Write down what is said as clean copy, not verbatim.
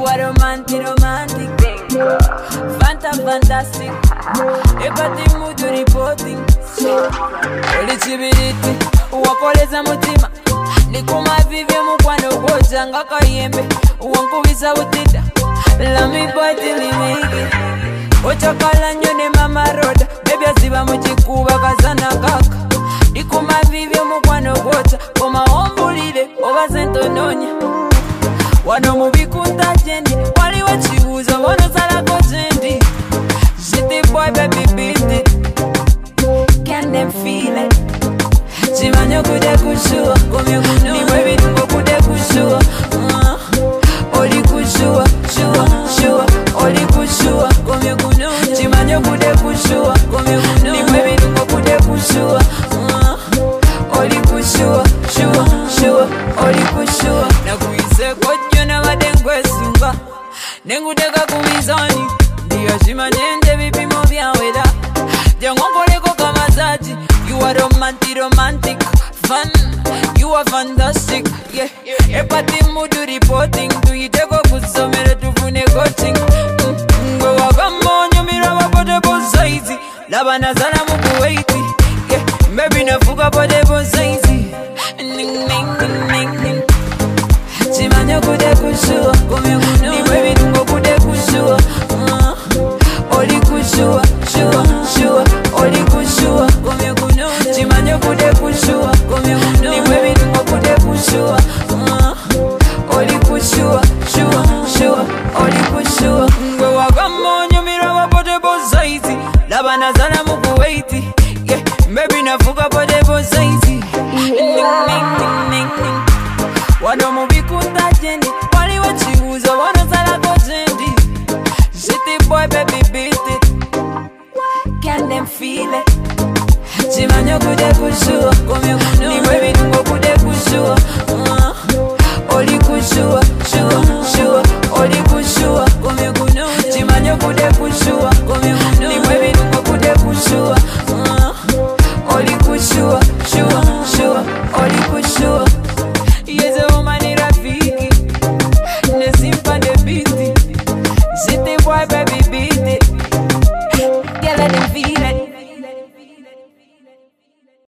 are romantic. Fanta fantastic. Epati mudu reporting. Oli chibiriti, uwakoleza mutima. Nikuma vivye mukwano koja ngaka yembe. Uwankubisa utida. Lami pati limigi. Ochakala nyone mama roda. Baby aziba mchikuba kazana kaka. Nikuma vivye mukwano koja. Koma ombulile, oba zento nonya. Wano mubikunda jendi. Wali wachiuza, wano salako jendi. Shitty boy baby beat it. Can them feel it? Chimanyo kude kushua. Ni baby tungo kude kushua. Oli kushua, shua. Oli kushua. Chimanyo kude kushua. Ni baby tungo kude kushua. Oli kushua, shua. Oli kushua. Na kuise kodyo na madengwe singa. Nengudeka kumizani. Ndiyo shimanyende vipimo vya weda. Jangonkoleko kama zaji. You are romantic. Fun. You are fantastic. Yeah. Epati mudu reporting. Tuiteko kusomere tufune coaching. Ngwe wakamonyo mira wapote bozaizi. Laba nazala mukuwaiti. Yeah. Maybe nafuka pote bozaizi. Ning. Chimanyo kude kushua. Ni baby tungo kude kushua. Oli kushua, shua. Oli kushua. Chimanyo kude kushua. Ni baby tungo kude kushua. Oli kushua, shua. Oli kushua. Ngwe wakamonyo mira wapote bozaizi. Laba nazala mukuwaiti. Yeah, maybe nafuka pote bozaizi. Ning. Wano mubikunda jendi. Wali wachiuza, wano salako jendi. Shitty boy baby beat it. Can them feel it? Chimanyo kude kushua. Ni baby tungo kude kushua. Oli kushua, shua. Oli kushua. Chimanyo kude kushua.